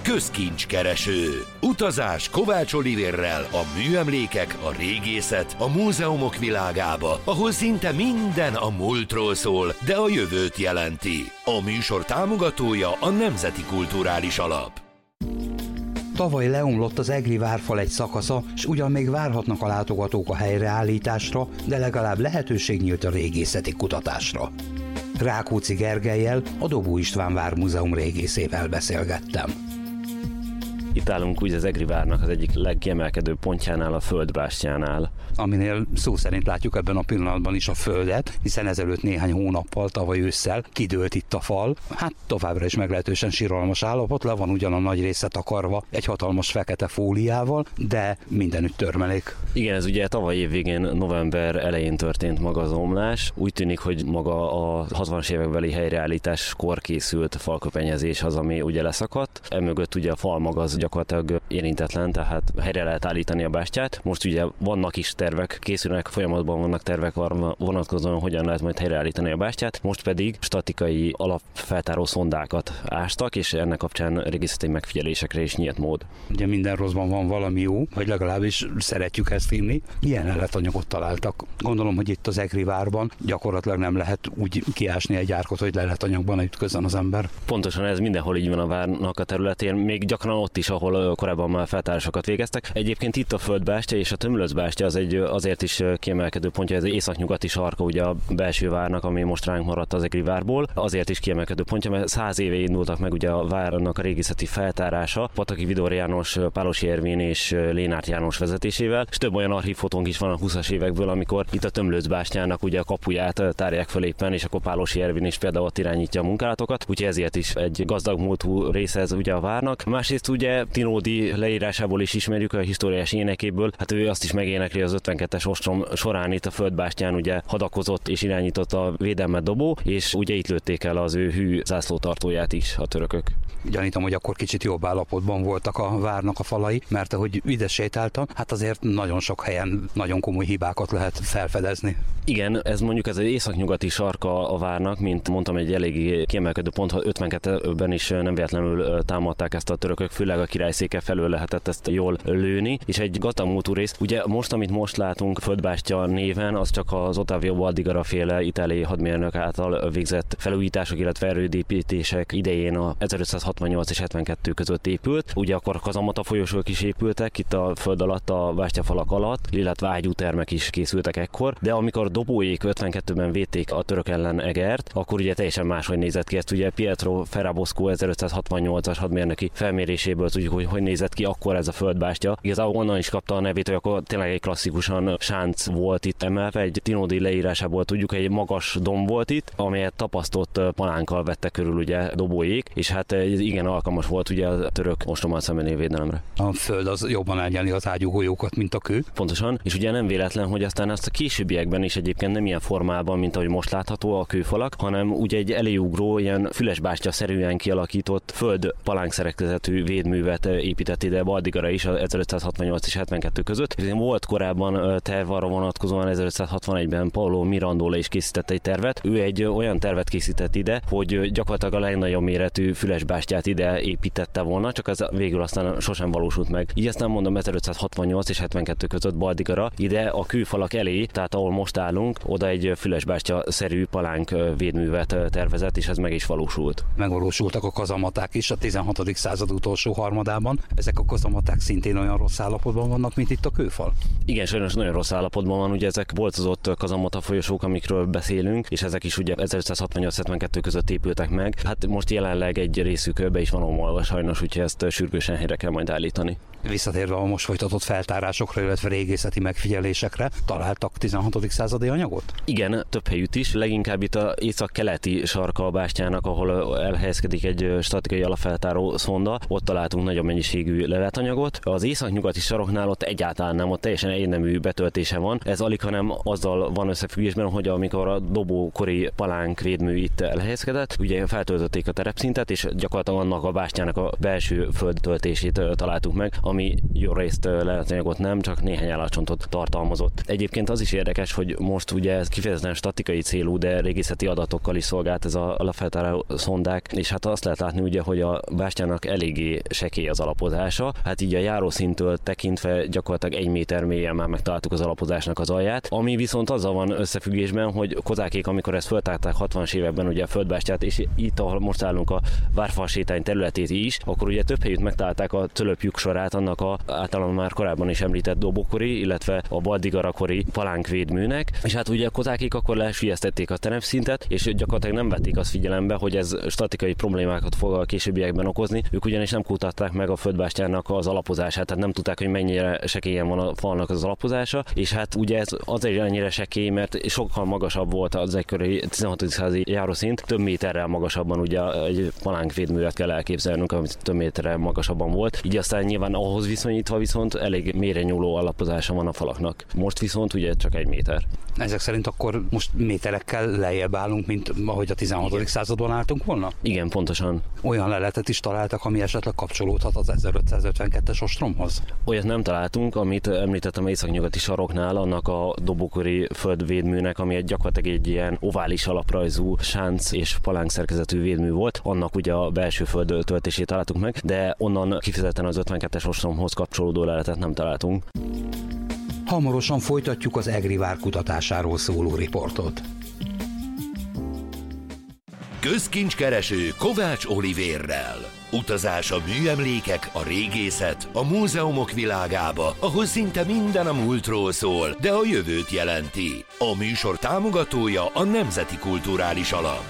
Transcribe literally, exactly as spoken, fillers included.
Közkincskereső. Utazás Kovács Olivérrel a műemlékek, a régészet, a múzeumok világába, ahol szinte minden a múltról szól, de a jövőt jelenti. A műsor támogatója a Nemzeti Kulturális Alap. Tavaly leomlott az egri várfal egy szakasza, s ugyan még várhatnak a látogatók a helyreállításra, de legalább lehetőség nyílt a régészeti kutatásra. Rákóczi Gergellyel, a Dobó István Vármúzeum régészével beszélgettem. Itt állunk úgy az egri várnak az egyik legkiemelkedő pontjánál, a földbástyjánál. Aminél szó szerint látjuk ebben a pillanatban is a földet, hiszen ezelőtt néhány hónappal, tavaly ősszel kidőlt itt a fal. Hát továbbra is meglehetősen siralmas állapot, le van ugyan a nagy része takarva egy hatalmas fekete fóliával, de mindenütt törmelék. Igen, ez ugye tavaly év végén, november elején történt maga az omlás. Úgy tűnik, hogy maga a hatvanas évekbeli helyreállításkor készült falköpenyezés az, ami ugye leszakadt. Emögött ugye a fal maga az gyakorlatilag érintetlen, tehát helyre lehet állítani a bástyát. Most ugye vannak is tervek, készülnek, folyamatban vannak tervek arra vonatkozóan, hogyan lehet majd helyreállítani a bástyát. Most pedig statikai alapfeltáró szondákat ástak, és ennek kapcsán régészeti megfigyelésekre is nyílt mód. Ugye minden rosszban van valami jó, vagy legalábbis szeretjük ezt hinni. Milyen leletanyagot találtak? Gondolom, hogy itt az egri várban gyakorlatilag nem lehet úgy kiásni egy árkot, hogy leletanyagban ütközön az ember. Pontosan ez mindenhol így van a várnak a területén, még gyakran ott is, ahol korábban már feltárásokat végeztek. Egyébként itt a földbástya és a tömlöcbástya az egy azért is kiemelkedő pontja, ez az északnyugati sarka ugye a belső várnak, ami most ránk maradt az egri várból. Azért is kiemelkedő pontja, mert száz éve indultak meg ugye a várnak a régészeti feltárása, Pataki Vidor János, Pálosi Ervin és Lénárt János vezetésével, és több olyan archívfotónk is van a húszas évekből, amikor itt a tömlöcbástyának ugye a kapuját tárják föl éppen, és akkor Pálosi Ervin is például ott irányítja a munkálatokat, úgyhogy ezért is egy gazdag múltú része ez ugye a várnak. Másrészt ugye Tinódi leírásából is ismerjük, a historiás énekéből, hát ő azt is megénekli az ötvenkettes ostrom során itt a földbástyán ugye hadakozott és irányította a védelmet Dobó, és ugye itt lőtték el az ő hű zászlótartóját is a törökök. Gyanítom, hogy akkor kicsit jobb állapotban voltak a várnak a falai, mert ahogy ide sétáltam, hát azért nagyon sok helyen nagyon komoly hibákat lehet felfedezni. Igen, ez mondjuk ez az északnyugati sarka a várnak, mint mondtam, egy eléggé kiemelkedő pont, ha ötvenkettőben is nem véletlenül támadták ezt a törökök, főleg a királyszéke felől lehetett ezt jól lőni, és egy gazdag múltú rész. Ugye most, amit most látunk földbástya néven, az csak az Ottavio Baldigara féle itáliai hadmérnök által végzett felújítások, illetve erődépítések idején a ezerötszázhatvannyolc és hetvenkettő között épült. Ugye akkor kazamata folyosók is épültek itt a föld alatt, a bástyafalak alatt, illetve ágyútermek is készültek ekkor, de amikor Dobóék ötvenkettőben védték a török ellen Egert, akkor ugye teljesen máshogy nézett ki. Ezt ugye Pietro Ferrabosco ezerötszázhatvannyolcas hadmérnöki felméréséből tudjuk, hogy hogy nézett ki akkor ez a földbástya. Igazából onnan is kapta a nevét, hogy akkor tényleg egy klasszikusan sánc volt itt emelve, egy Tinódi leírásából tudjuk, egy magas domb volt itt, amelyet tapasztott palánkkal vette körül ugye Dobóék, és hát igen alkalmas volt ugye a török ostrommal szembeni védelemre. A föld az jobban elnyeli az ágyúgolyókat, mint a kő. Pontosan, és ugye nem véletlen, hogy aztán ezt a későbbiekben is egyébként nem ilyen formában, mint ahogy most látható a kőfalak, hanem ugye egy eléugró, ilyen fülesbástya-szerűen kialakított föld palánszerkezetű védművet épített ide Baldigara is ezerötszázhatvannyolc és hetvenkettő között. Volt korábban terv arra vonatkozóan, ezerötszázhatvanegyben Paolo Mirandola is készített egy tervet. Ő egy olyan tervet készített ide, hogy gyakorlatilag a legnagyobb méretű fülesbástyát ide építette volna, csak ez végül aztán sosem valósult meg. Így aztán mondom, ezerötszázhatvannyolc és hetvenkettő között Baldigara ide a kőfalak elé, tehát ahol most állunk, oda egy fülesbástya-szerű palánk védművet tervezett, és ez meg is valósult. Megvalósultak a kazamaták is a tizenhatodik század utolsó harmadában. Ezek a kazamaták szintén olyan rossz állapotban vannak, mint itt a kőfal? Igen, sajnos nagyon rossz állapotban van, ugye ezek boltozott kazamata folyosók, amikről beszélünk, és ezek is ugye ezerötszázhatvannyolc hetvenkettő között épültek meg. Hát most jelenleg egy részük be is van omolva sajnos, úgyhogy ezt sürgősen helyre kell majd állítani. Visszatérve a most folytatott feltárásokra, illetve régészeti megfigyelésekre, találtak tizenhatodik századi anyagot? Igen, több helyütt is, leginkább itt az észak-keleti sarka a bástyának, ahol elhelyezkedik egy statikai alapfeltáró szonda, ott találtunk nagyobb mennyiségű leletanyagot. Az észak-nyugati saroknál ott egyáltalán nem, ott teljesen egynemű üzemű betöltése van. Ez alig, hanem azzal van összefüggésben, hogy amikor a dobókori palánk védmű itt elhelyezkedett, ugye feltöltötték a terepszintet, és gyakorlatilag annak a bástyának a belső földtöltését találtuk meg, ami jó részt leletanyagot nem, csak néhány állatcsontot tartalmazott. Egyébként az is érdekes, hogy most ugye ez kifejezetten statikai célú, de régészeti adatokkal is szolgált ez a lapfeltáró szondák, és hát azt lehet látni ugye, hogy a bástyának eléggé sekély az alapozása. Hát így a járószintől tekintve gyakorlatilag egy méter mélyen már megtaláltuk az alapozásnak az alját, ami viszont azzal van összefüggésben, hogy kozákék, amikor ezt föltárták hatvanas években ugye a földbástyát, és itt, ahol most állunk a várfal sétány területét is, akkor ugye több helyütt megtalálták a cölöpjük sorát annak a általán már korábban is említett dobókori, illetve a baldigarakori palánkvédműnek, és hát ugye a kozákék akkor lesülyeztették a terepszintet, és gyakorlatilag nem vették azt figyelembe, hogy ez statikai problémákat fog a későbbiekben okozni. Ők ugyanis nem kutatták meg a földbástyának az alapozását, tehát nem tudták, hogy mennyire sekélyen van a falnak az alapozása, és hát ugye ez azért annyira sekély, mert sokkal magasabb volt az egykori tizenhatodik századi járószint, több méterrel magasabban ugye egy palánkvédművet kell elképzelnünk, amit több méterrel magasabban volt. Így aztán nyilván ahhoz viszonyítva viszont elég mélyre nyúló alapozása van a falaknak. Most viszont ugye csak egy méter. Ezek szerint akkor most méterekkel lejjebb állunk, mint ahogy a tizenhatodik században álltunk volna? Igen, pontosan. Olyan leletet is találtak, ami esetleg kapcsolódhat az ezerötszázötvenkettes ostromhoz? Olyat nem találtunk, amit említettem északnyugati saroknál, annak a dobókori földvédműnek, ami egy gyakorlatilag egy ilyen ovális alaprajzú sánc és palánk szerkezetű védmű volt. Annak ugye a belső föld töltését találtuk meg, de onnan kifejezetten az ötvenkettes ostromhoz kapcsolódó leletet nem találtunk. Hamarosan folytatjuk az egri vár kutatásáról szóló riportot. Közkincskereső Kovács Olivérrel. Utazás a műemlékek, a régészet, a múzeumok világába, ahol szinte minden a múltról szól, de a jövőt jelenti. A műsor támogatója a Nemzeti Kulturális Alap.